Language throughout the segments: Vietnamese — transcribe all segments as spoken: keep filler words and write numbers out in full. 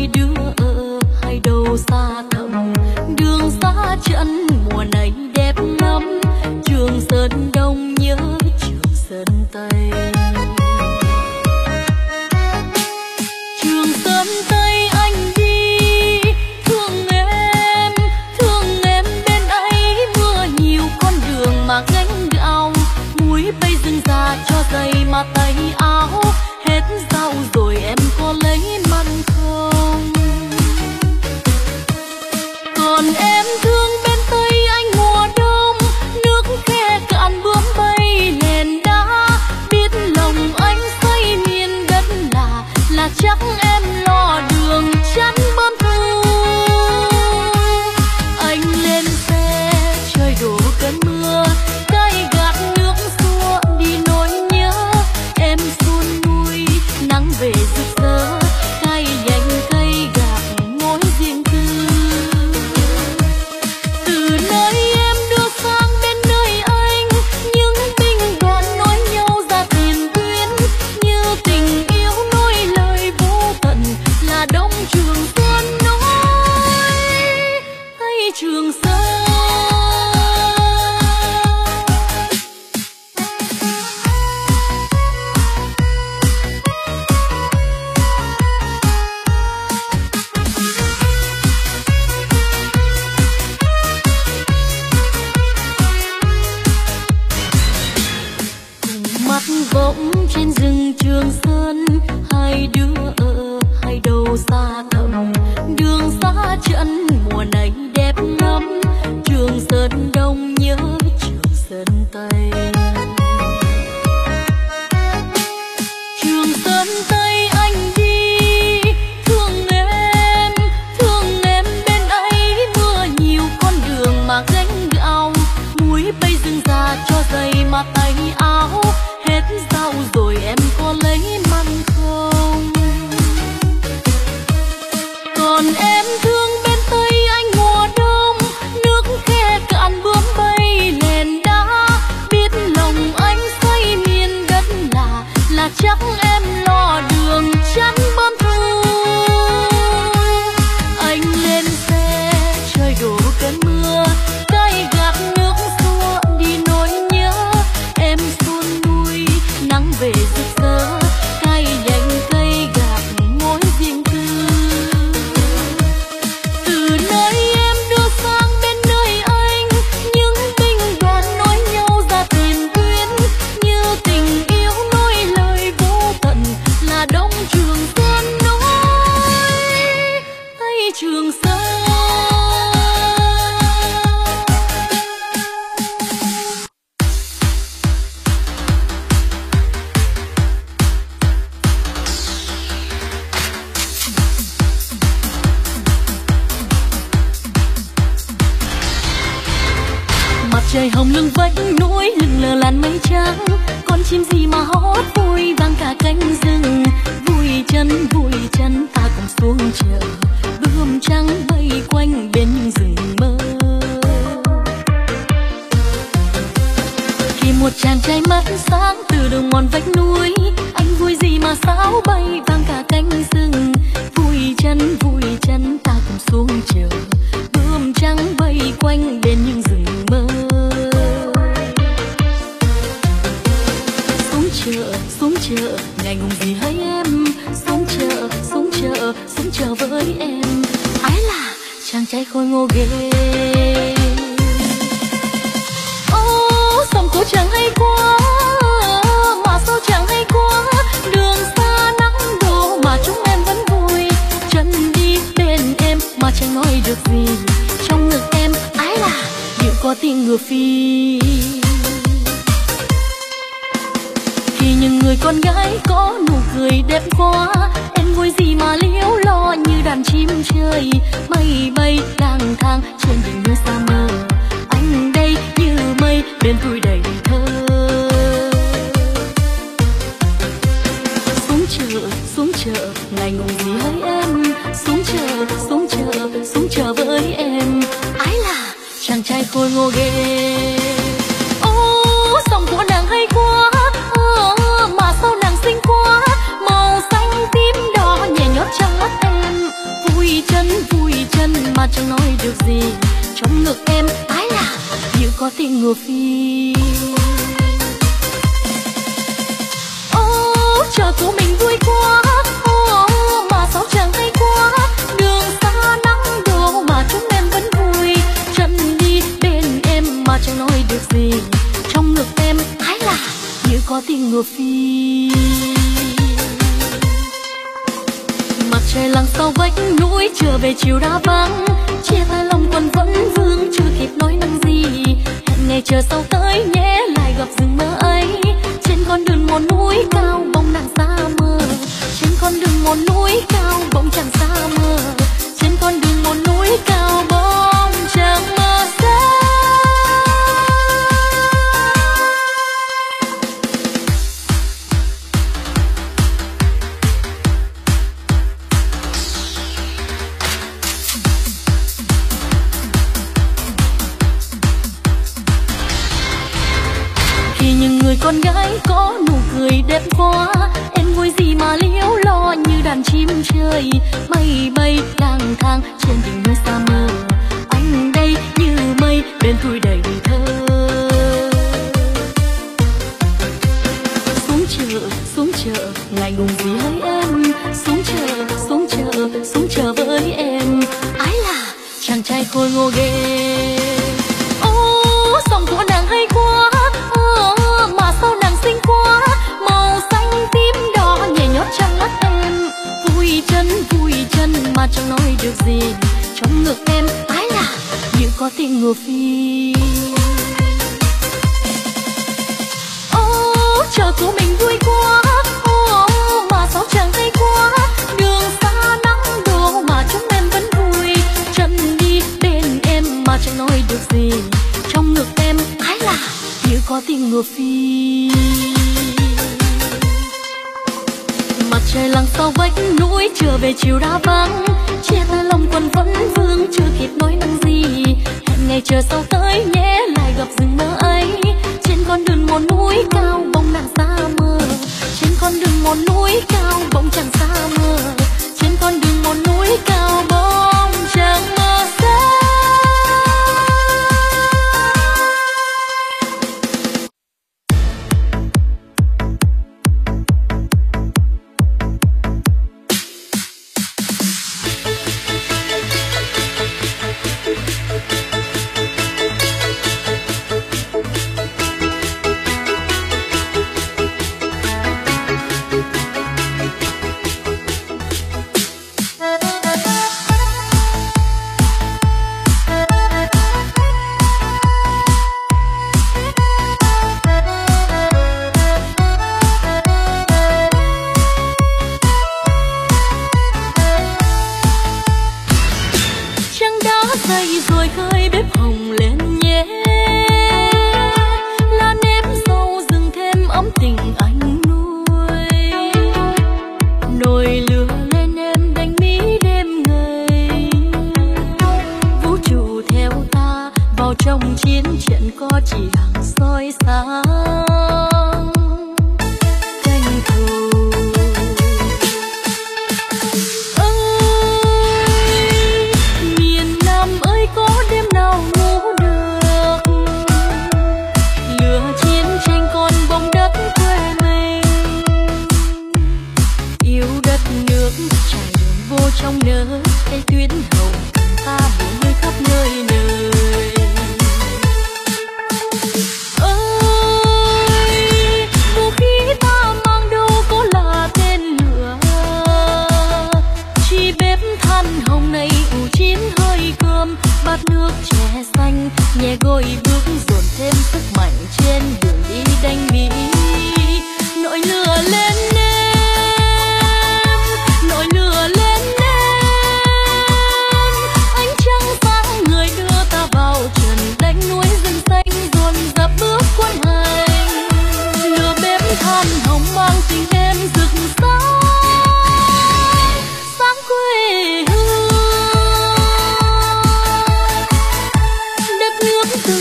hai đứa ở hai đầu xa thẳm, đường xa chân mùa này đẹp lắm. Trường Sơn Đông nhớ Trường Sơn Tây. Trường Sơn Tây anh đi, thương em, thương em bên ấy. Mưa nhiều con đường mà gánh gạo, muối bay rừng già cho giày mà tay áo. Hết rau rồi em có lấy mặn không? Còn em thương bên Tây anh mùa đông, nước khe cạn bướm bay nền đá. Biết lòng anh xây miền đất là là chắc em lo đường chắn bơm thu. Anh lên xe trời đổ cơn mưa, cay gạt nước xua đi nỗi nhớ. Em xuân nuôi nắng về rực rỡ, cay nhanh cây gạt ngói riêng tư. Từ nơi em đưa sang bên nơi anh, những binh đoàn nối nhau ra tiền tuyến. Như tình yêu nối lời vô tận là Đông Trường Sơn nói hay Trường Sơn. Mắt vọng trên rừng Trường Sơn, hai đứa ở hai đầu xa thẳm, đường xa chân mùa này đẹp lắm. Trường Sơn Đông nhớ Trường Sơn Tây. Trường Sơn Tây anh đi, thương em, thương em bên ấy. Mưa nhiều con đường mà gánh gạo, muối bay rừng già cho giày mà tay áo. Hết rau rồi em có lấy mặn không? Còn em thương bên Tây anh mùa đông, nước khe cạn bướm bay nền đá. Biết lòng anh xây miền đất là là chắc em lo đường chắn bơm thu. Anh lên xe trời đổ cơn mưa, cay gạt nước xua đi nỗi nhớ. Em xuân nuôi nắng về rực rỡ, cay nhanh cây gạt ngói riêng tư. Từ nơi em đưa sang bên nơi anh, những binh đoàn nối nhau ra tiền tuyến. Như tình yêu nối lời vô tận là Đông Trường Sơn nói hay Trường Sơn. Mặt trời hồng lưng vách núi, lưng lờ làn mây trắng. Con chim gì mà hót vui vang cả cánh rừng. Vui chân vui chân ta cùng xuống chợ, bướm trắng bay quanh bên những rừng mơ. Khi một chàng trai mắt sáng từ đường mòn vách núi, anh vui gì mà sáo bay vang cả cánh rừng. Vui chân vui chân ta cùng xuống chợ, bướm trắng bay quanh bên những rừng mơ. Xuống chợ xuống chợ ngày ngùng gì hỡi em. Xuống chợ xuống chợ xuống chợ với em. Ái là chàng trai khôi ngô ghê. Ô sông phố chẳng hay quá, mà sao chẳng hay quá. Đường xa nắng đổ mà chúng em vẫn vui. Chân đi bên em mà chẳng nói được gì. Trong ngực em ái là điệu có tiếng ngựa phi. Khi những người con gái có nụ cười đẹp quá, em vui gì mà liễu lo như đàn chim trời. Mây bay lang thang trên đỉnh núi xa mơ, anh đây như mây bên tôi đầy thơ. Xuống chợ xuống chợ ngày ngùng gì hỡi em. Xuống chợ xuống chợ xuống chợ với em. Ái là chàng trai khôi ngô ghê. Ô sông của nàng hay quá, ờ, mà sao nàng xinh quá. Màu xanh tím đỏ nhẹ nhót trong mắt em. mà chẳng nói được gì. Trong ngực em ái là như có tiếng ngựa phi. Ô chờ của mình vui quá, ô mà sao chẳng hay quá. Đường xa nắng đổ mà chúng em vẫn vui. Chân đi bên em mà chẳng nói được gì. Trong ngực em ái là như có tiếng ngựa phi. Mặt trời lặn sau vách núi, trở về chiều đã vắng. Chia tay lòng còn vẫn vương, chưa kịp nói năng gì. Hẹn ngày chờ sau tới nhé, lại gặp rừng mơ ấy. Trên con đường một núi cao bóng nàng xa mờ. Trên con đường một núi cao bóng chẳng xa mờ. Trên con đường một núi cao bóng chẳng mơ xa. Con gái có nụ cười đẹp quá, em vui gì mà liễu lo như đàn chim trời. Mây bay lang thang trên đỉnh núi xa mờ, anh đây như mây bên tôi đầy thơ. Xuống chợ, xuống chợ, ngại ngùng gì hỡi em. Xuống chợ, xuống chợ, xuống chợ với em. Ái là chàng trai khôi ngô ghê. Ô, giọng của nàng hay quá, mà sao nàng xinh quá. Màu xanh tím đỏ nhẹ nhót trong mắt em. Vui chân vui chân mà chẳng nói được gì. Trong ngực em ái là như có tiếng ngựa phi. Ô chờ của mình vui quá, ô mà sao chẳng hay quá. Đường xa nắng đổ mà chúng em vẫn vui. Chân đi bên em mà chẳng nói được gì. Trong ngực em ái là như có tiếng ngựa phi. Mặt trời lặn sau vách núi, trở về chiều đã vắng. Chia tay lòng còn vẫn vương, chưa kịp nói năng gì. Hẹn ngày chờ sau tới nhé, lại gặp rừng mơ ấy. Trên con đường một núi cao bóng nàng xa mờ. Trên con đường một núi cao bóng chẳng xa mờ. Trên con đường một núi cao bóng chẳng mơ xa.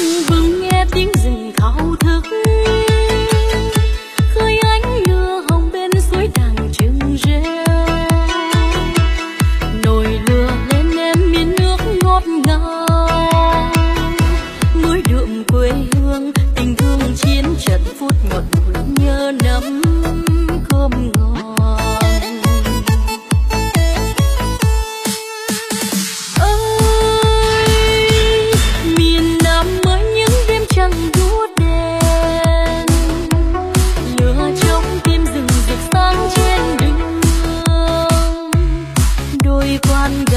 Khơi ánh lửa hồng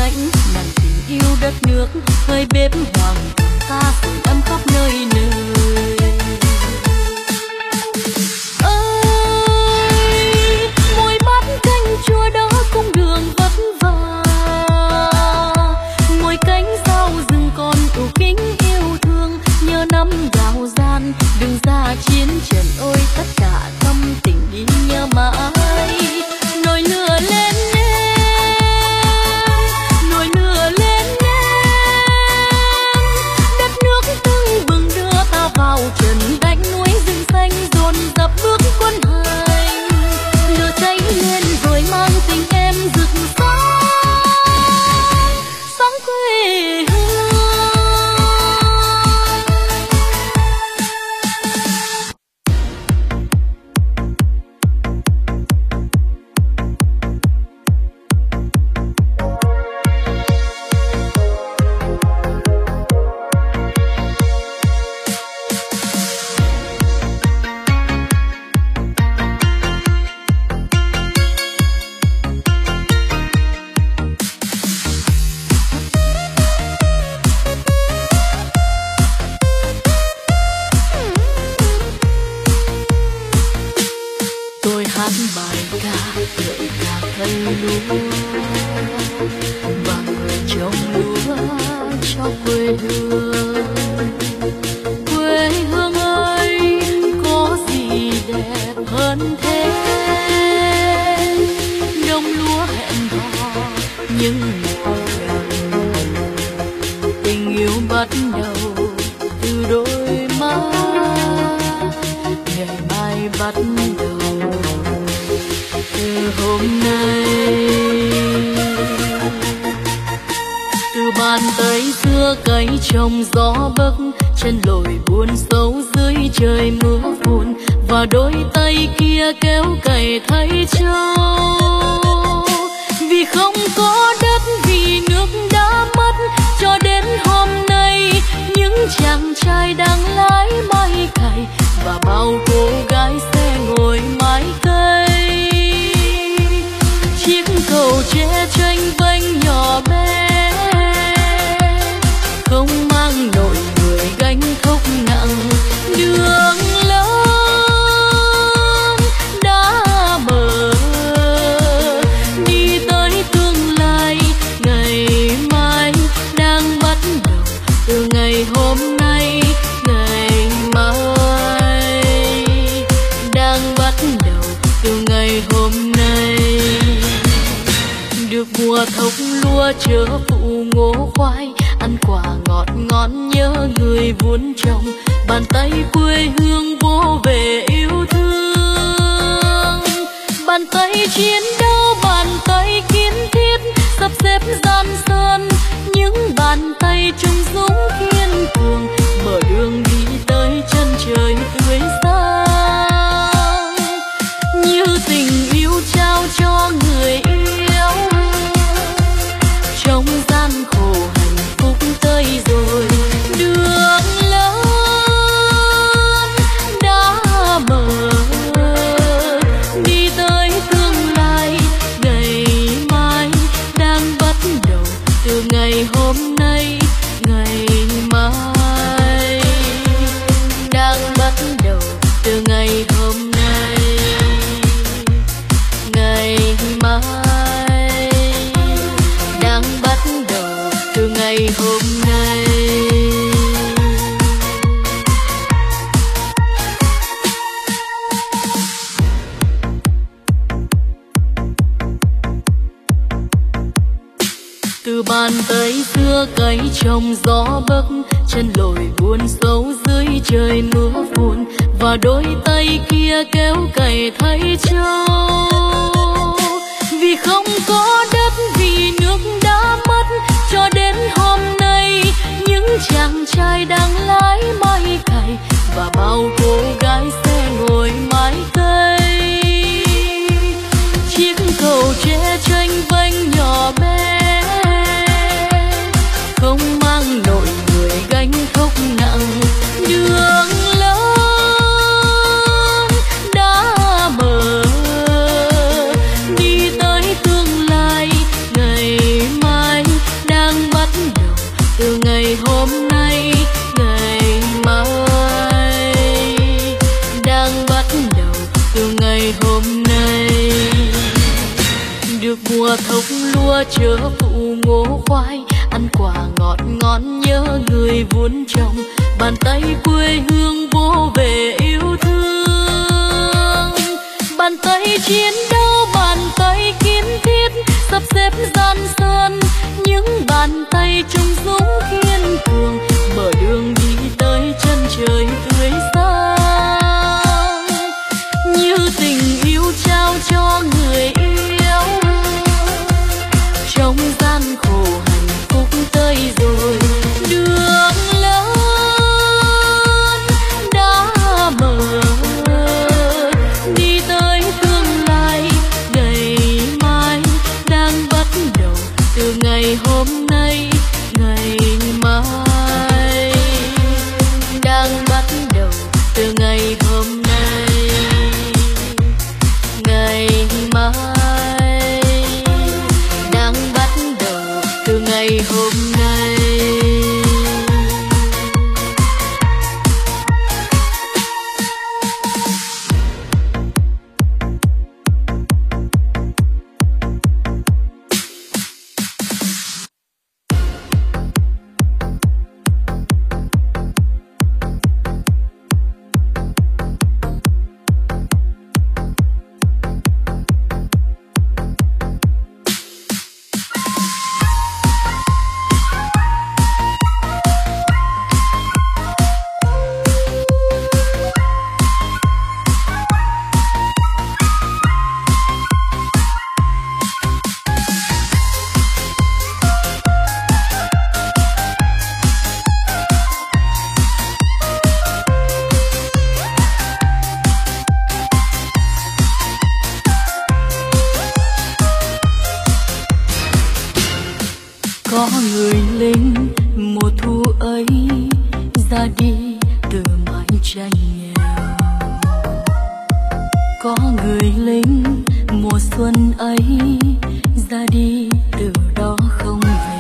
lãnh nặng tình yêu đất nước, hơi bếp hoàng ta sưởi ấm khắp nơi nơi. Ơi mỗi bát canh chua đó cung đường vất vả, ngồi cánh sau rừng còn ưu kính yêu thương, nhớ năm gạo gian đừng ra chiến trận, ôi tất cả tâm tình đi nhớ mãi. Nồi lửa lên em, nồi lửa lên em, đất nước tưng bừng đưa ta vào trận đánh, núi rừng xanh dồn dập bước quân hành. Lửa cháy lên rồi mang tình em rực sáng, sáng quê hương. Bài ca gợi cả cây lúa và người trồng lúa cho quê hương. Quê hương ơi có gì đẹp hơn thế, đồng lúa hẹn hò những mùa gần, tình yêu bắt đầu từ đôi mắt, ngày mai bắt đầu từ hôm nay. Từ bàn tay xưa cấy trồng gió bấc, chân lội buồn sâu dưới trời mưa phùn, và đôi tay kia kéo cày thay trâu. Vì không có đất, vì nước đã mất, cho đến hôm nay những chàng trai đang lái máy cày và bao cô gái sẽ ngồi mái cây. Chiếc cầu tre tranh vênh nhỏ bé, không mang nổi người gánh khúc nặng. Đường lớn đã mở đi tới tương lai, ngày mai đang bắt đầu từ ngày hôm nay. Ngày mai đang bắt đầu từ ngày hôm nay. Được mùa thóc lúa chớ phụ ngô khoai, ăn quả ngọt ngon nhớ người vun trồng, bàn tay quê hương vô về yêu thương. Bàn tay chiến đấu, bàn tay kiến thiết, sắp xếp gian sơn, những bàn tay trung dũng kiên cường, mở đường đi tới chân trời tươi sáng. Như tình yêu trao cho người yêu, trong gian khổ hạnh phúc tới rồi. Đường lớn đã mở đi tới tương lai, ngày mai đang bắt đầu từ ngày hôm nay. Ngày mai đang bắt đầu từ ngày hôm nay. Ngày mai đang bắt đầu từ ngày hôm nay. Từ bàn tay xưa cấy trồng gió bấc, chân lội buồn sâu dưới trời mưa phùn, và đôi tay kia kéo cày thay trâu. Vì không có đất, vì nước đã mất, cho đến hôm nay những chàng trai đang lái máy cày và bao cô gái sẽ ngồi mái cây. Chiếc cầu tre tranh vênh nhỏ bé, không mang nổi người gánh khúc nặng. Đường lớn đã mở đi tới tương lai, mùa thóc lúa chớ phụ ngô khoai, ăn quả ngọt ngon nhớ người vun trồng, bàn tay quê hương vô về yêu thương. Bàn tay chiến đấu, bàn tay kiếm thiết, sắp xếp gian sơn, những bàn tay trung dũng kiên cường, mở đường đi tới chân trời tươi sáng. Như tình yêu trao cho người yêu, trong gian khổ hạnh phúc tới rồi. Đường lớn đã mở, đi tới tương lai ngày mai đang bắt đầu từ ngày hôm nay. Ngày mai đang bắt đầu từ ngày hôm nay. Ngày mai đang bắt đầu từ ngày hôm nay. Có người lính mùa thu ấy ra đi từ mái tranh nghèo. Có người lính mùa xuân ấy ra đi từ đó không về.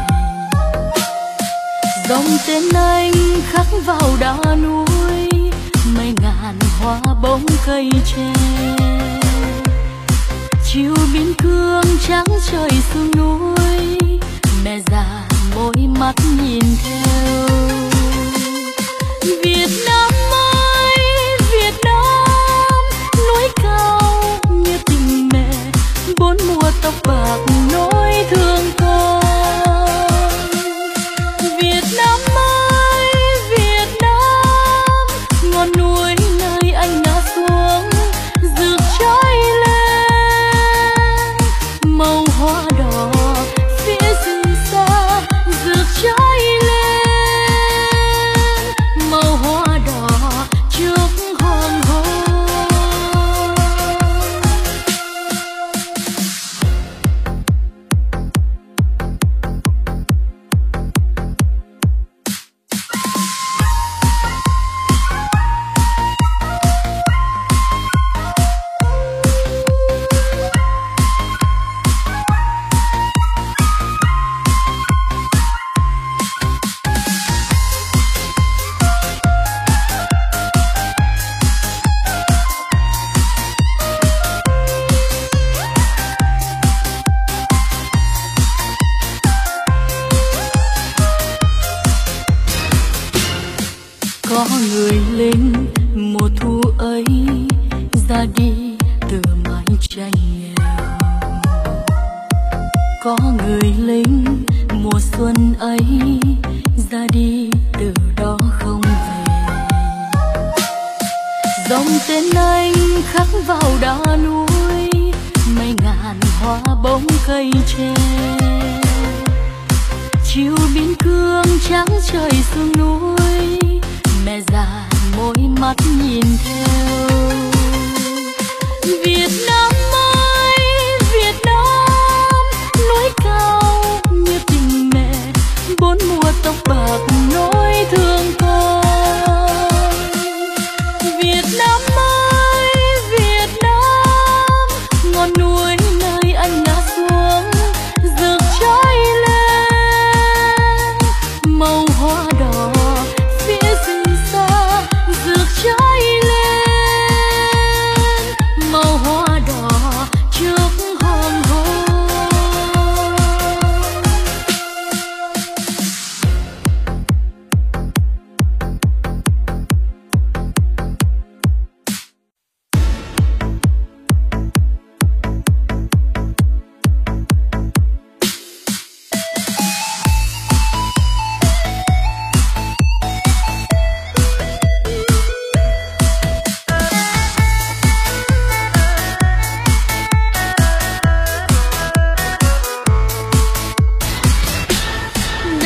Dòng tên anh khắc vào đá núi, mây ngàn hoa bóng cây tre. Chiều biên cương trắng trời sương núi, mẹ già môi mắt nhìn theo. Việt Nam ơi Việt Nam, núi cao như tình mẹ, bốn mùa tóc bạc nỗi thương con. Việt Nam ơi Việt Nam, ngọn núi nơi anh ngã xuống rực cháy lên. Màu hoa đỏ phía rừng xa rực cháy lên, màu hoa đỏ trước hoàng hôn. Có người lính mùa thu ấy ra đi từ mái tranh nghèo. Có người lính mùa xuân ấy ra đi từ đó không về. Dòng tên anh khắc vào đá núi, mây ngàn hoa bóng cây tre. Chiều biên cương trắng trời sương núi, mẹ già môi mắt nhìn theo. Việt Nam ơi Việt Nam, núi cao như tình mẹ, bốn mùa tóc bạc nỗi thương con. Việt Nam ơi Việt Nam, ngọn núi nơi anh ngã xuống rực cháy lên. Màu hoa đỏ phía rừng xa rực cháy lên, màu hoa đỏ trước hoàng hôn.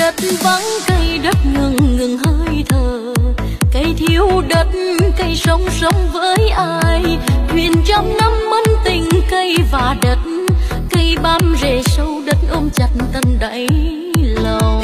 Đất vắng cây đất ngừng ngừng hơi thở, cây thiếu đất cây sống sống với ai. Thuyền trăm năm mân tình cây và đất, cây bám rễ sâu đất ôm chặt tận đáy lòng.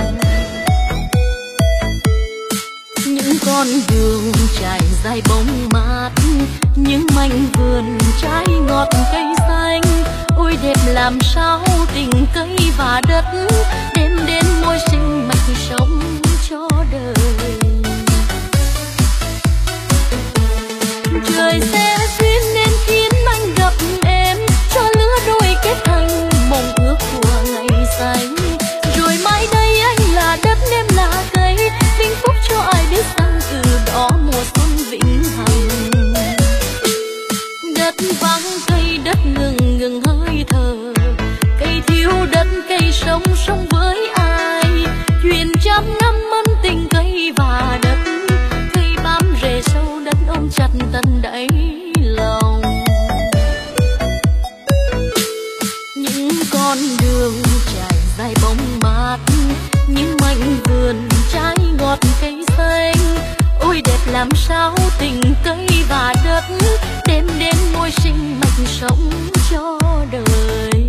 Những con đường trải dài bóng mát, những mảnh vườn trái ngọt cây xanh. Ôi đẹp làm sao tình cây và đất, đêm đến môi sinh mạch sống cho đời. Trời sẽ duyên nên khiến anh gặp em, cho lứa đôi kết thành mộng ước của ngày xanh. Rồi mai đây anh là đất em là cây, vinh phúc cho ai biết rằng từ đó mùa xuân vĩnh hằng. Đất vắng cây đất ngừng ngừng hơi thở, cây thiếu đất cây sống sống với ai. Thuyền trăm năm mân tình cây và đất, cây bám rễ sâu đất ôm chặt tận đáy lòng. Những con đường trải dài bóng mát, những mảnh vườn trái ngọt cây xanh. Ôi đẹp làm sao tình cây và đất, đêm đến môi sinh mạch sống cho đời.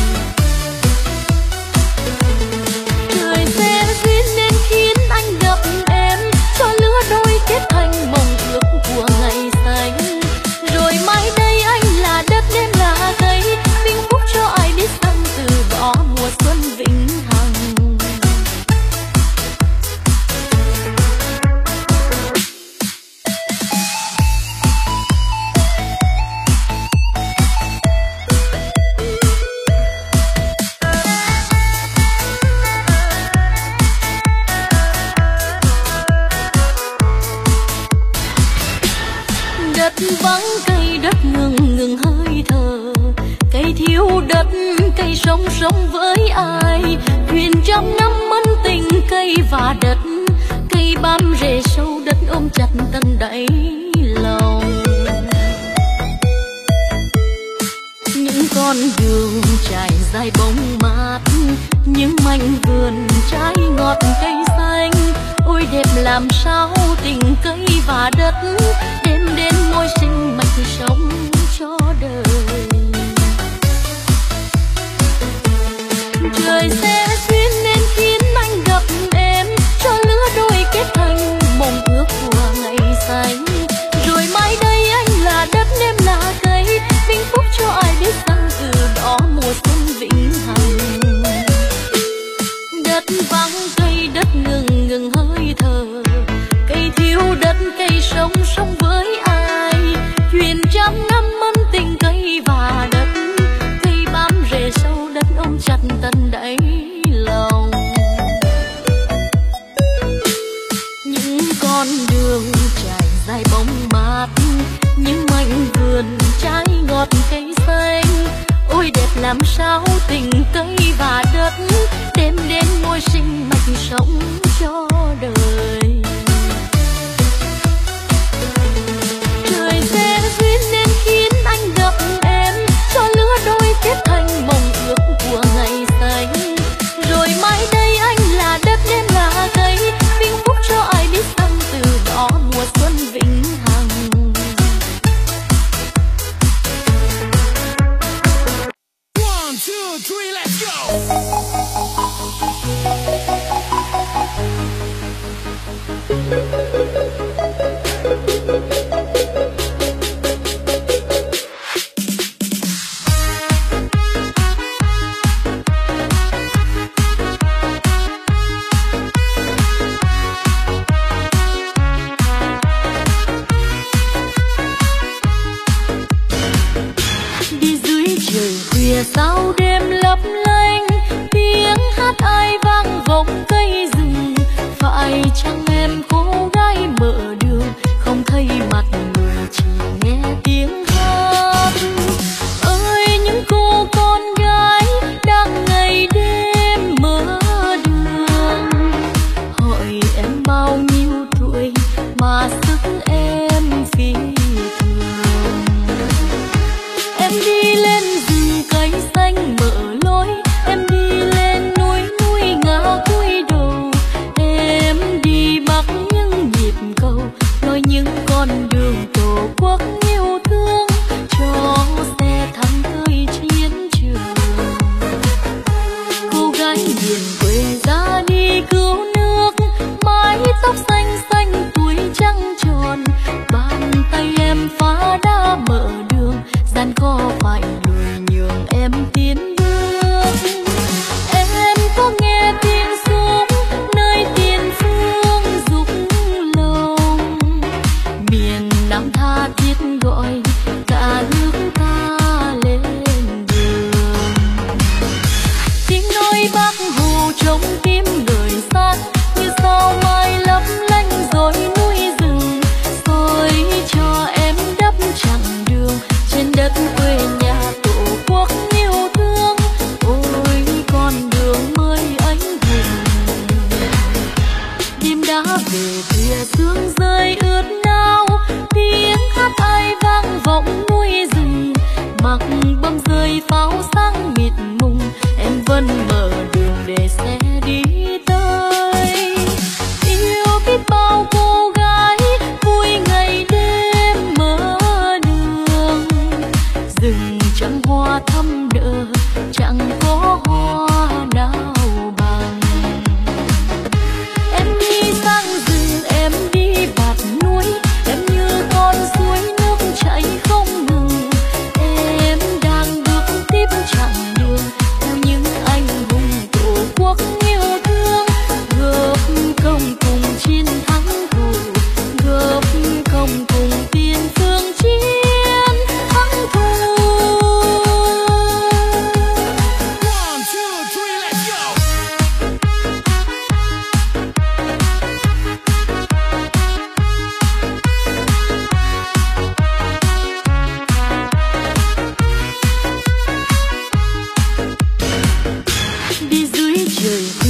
Trời sẽ duyên nên khiến anh gặp em, cho lứa đôi kết thành mộng ước của ngày xanh. Rồi mai đây anh là đất em là cây, vinh phúc cho ai biết rằng từ đó mùa xuân vĩnh hằng. Đất vắng cây đất ngừng ngừng hơi thở, cây thiếu đất cây sống sống với ai. Thuyền trăm năm mân tình cây và đất, cây bám rễ sâu đất ôm chặt tận đáy lòng. Những con đường trải dài bóng mát, những mảnh vườn trái ngọt cây xanh. Ôi đẹp làm sao tình cây và đất, đêm đến môi sinh mạch sống cho đời. Trời sẽ duyên nên khiến anh gặp em, cho lứa đôi kết thành mộng ước của ngày xanh. Rồi mai đây anh là đất em là cây, vinh phúc cho ai biết rằng từ đó mùa xuân vĩnh hằng. Đất vắng cây đất ngừng ngừng hơi thở, cây thiếu đất cây sống sống với ai. Thuyền trăm năm mân tình cây và đất, cây bám rễ sâu đất ôm chặt tận đáy lòng. Những con đường trải dài bóng mát, những mảnh vườn trái ngọt cây xanh. Ôi đẹp làm sao tình cây và đất, đêm đến môi sinh mạch sống cho đời. Trời sẽ duyên nên khiến anh gặp em, cho lứa đôi kết thành mộng ước của ngày xanh. Rồi mai đây anh là đất em là cây, vinh phúc cho ai biết rằng từ đó mùa xuân vĩnh hằng. One, two, three, let's go!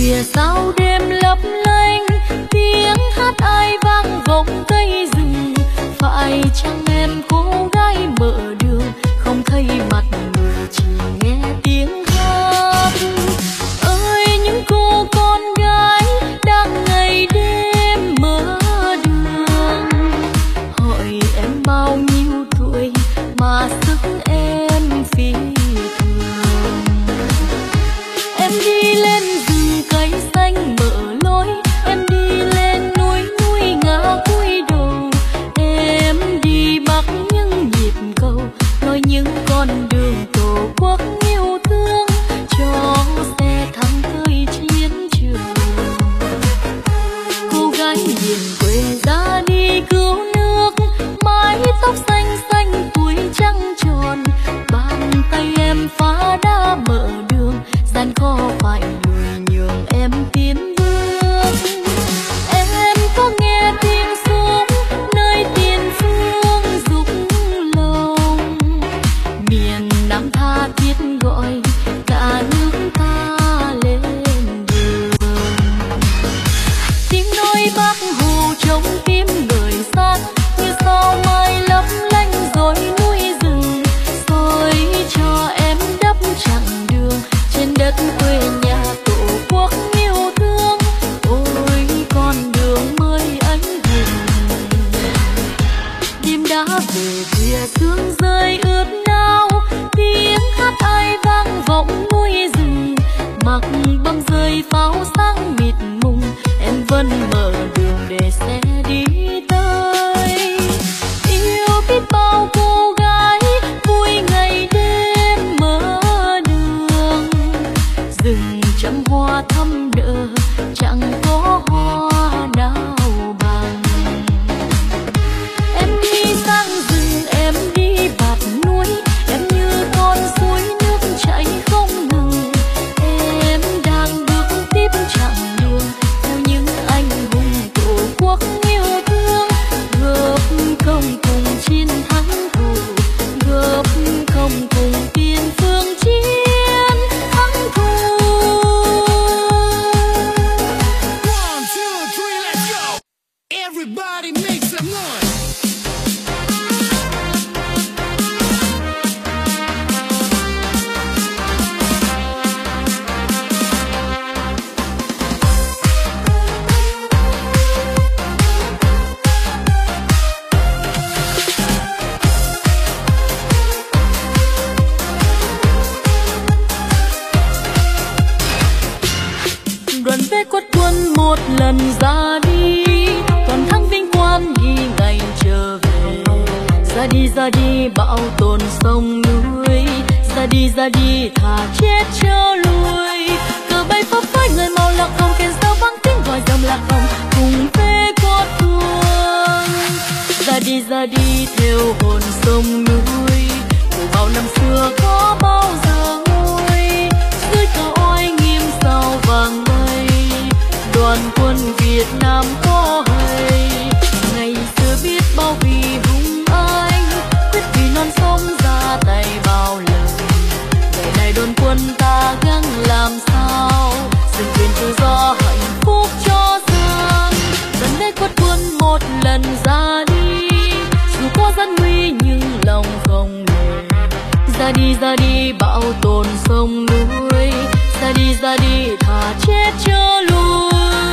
khuya sao đêm lấp lánh, tiếng hát ai vang vọng cây rừng. Phải chăng em cô gái mở đường, không thấy mặt người chỉ nghe tiếng hát. Ơi những cô con gái đang ngày đêm mở đường, hỏi em bao nhiêu tuổi mà sức em phi thường. Em đi lên rừng cây xanh mở lối, em đi lên núi núi ngã cúi đầu. Em đi bắc những nhịp cầu, nói những con đường tổ quốc yêu thương, cho xe thẳng tới chiến trường. Cô gái miền quê ra đi cứu nước, mái tóc xanh xanh tuổi trăng tròn. Bàn tay em phá đá mở đường, gian khó phải lùi nhường em tiến bước. Em có nghe tiếng súng nơi tiền phương rục lòng, miền Nam tha thiết gọi cả nước ta lên đường. Tiếng nói Bác Hồ trong tim người sát, như sao mai lấp lánh rồi núi rừng, soi cho em đắp chặng đường trên đất quê nhà tổ quốc yêu thương. Ôi con đường mới anh hùng, đêm đã về khuya sương rơi ướt nao, tiếng hát ai vang vọng núi rừng. Mặc băng rơi pháo sáng mịt mùng, em vẫn mở đường để xe đi tới. Yêu biết bao cô gái vui ngày đêm mở đường, rừng trăm hoa thắm nở chẳng có hoa nào bằng. Em đi sang rừng em đi bạt núi, em như con suối nước chảy không ngừng. Em đang bước tiếp chặng đường theo những anh hùng tổ quốc yêu thương, góp công cùng chiến thắng thù, góp công cùng tiền phương chiến thắng thù. One, two, three, let's go. Everybody make some noise. Đoàn về quất quân một lần ra đi, toàn thắng vinh quang ghi ngày trở về. Ra đi ra đi bảo tồn sông núi, ra đi ra đi thà chết cho lui. Cờ bay phấp phới người màu lạc hồng, kèn sao vang tiếng gọi dòng lạc hồng cùng về quất tuồng. Ra đi ra đi theo hồn sông núi, của bao năm xưa có bao giờ nguôi. Dưới cờ oai nghiêm sao vàng mây, đoàn quân Việt Nam có hay. Ngày xưa biết bao vì hùng anh, quyết vì non sông ra tay bao lần. Ngày này đoàn quân ta gắng làm sao, dừng quyền tự do hạnh phúc cho dân. Lần đây quất quân một lần ra đi, dù có gian nguy nhưng lòng không nề. Ra đi ra đi bảo tồn sông núi, ra đi ra đi thà chết cho lui.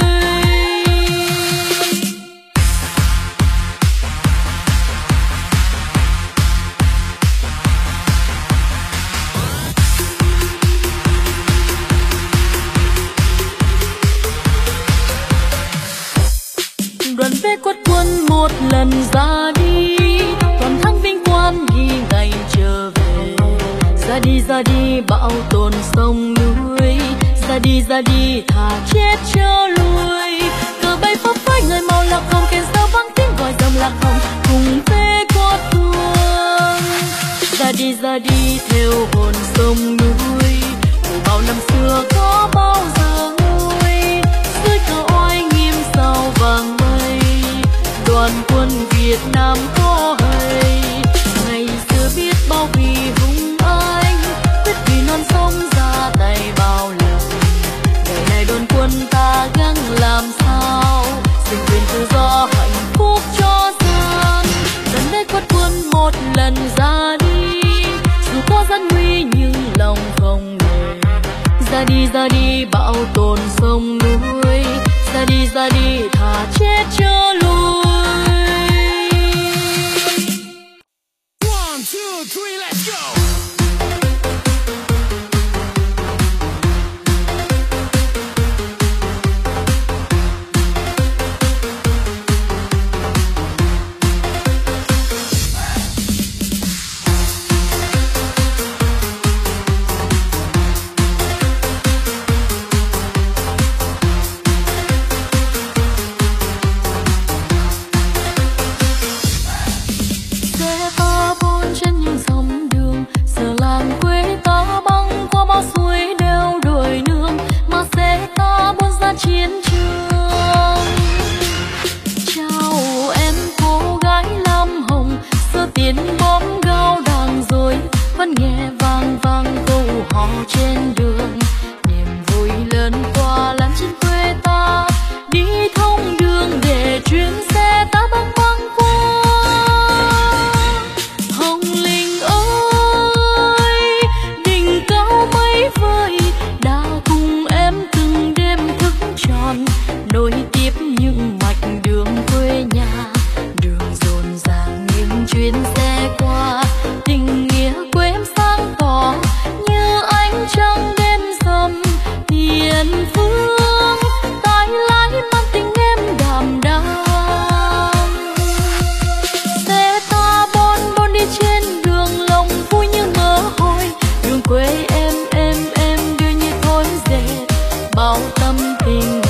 Đoàn về quất quân một lần ra đi, toàn thắng vinh quang ghi ngày trở về. Ra đi ra đi bảo tồn sông núi, ra đi ra đi thà chết cho lui. Cờ bay phấp phới người màu lạc hồng, kèn sao vang tiếng gọi dòng lạc hồng cùng về quất tuồng. Ra đi ra đi theo hồn sông núi, của bao năm xưa có bao giờ nguôi. Dưới cờ oai nghiêm sao vàng mây, đoàn quân Việt Nam có hay. Ngày xưa biết bao vì hùng anh, quyết vì non sông ra tay bao lần. Ngày này đoàn quân buồn ta gắng làm sao xin quyền tự do hạnh phúc cho dân. Gần đây quất quân một lần ra đi, dù có gian nguy nhưng lòng không ngờ. Ra đi ra đi bảo tồn sông núi, ra đi ra đi thà chết chớ lui. One, two, three, let's go. Chiến trường chào em cô gái lam hồng, sơ tiến bom gao đang rồi vẫn nghe vang vang câu hò trên đường. Niềm vui lớn qua làn trên quê ta, đi thông đường để chuyến xe ta băng băng qua. Hồng Linh ơi đỉnh cao mấy vời, đã cùng em từng đêm thức tròn nối tiếp những mạch đường quê nhà. Đường rộn ràng những chuyến xe qua, tình nghĩa quê em sáng tỏ như ánh trăng đêm rằm. Tiền phương tay lái mang tình em đàm đàm, xe ta bon bon đi trên đường lòng vui như mơ hồi. Đường quê em em em đưa như thối dệt bao tâm tình